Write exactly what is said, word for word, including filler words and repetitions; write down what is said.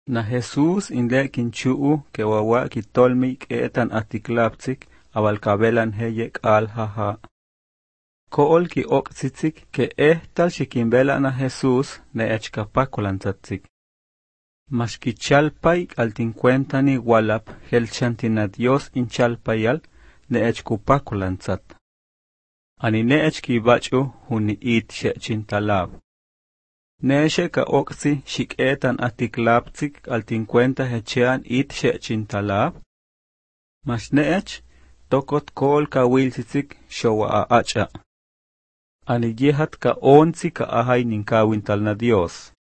Na Jesús inle kinchuu ke wawa kitolmi ketan atiklaptik awalkabelan heyek al haha. Kool ki oksitsik ke eh tal shikimbela na Jesús ne echkapakulantatsik. Mashkichalpay altincuentani walap helchantina Dios inchalpayal ne echkupakulantat. Ani ne echkibachu huni it shechintalab. Neeshe ka oksi shiketan atiklaptik altincuenta hechean it shechintalab. Mas neech tokot kol ka wilsitsik showa a acha. Ani yehat ka onzi ka ahay ninkawintal na Dios.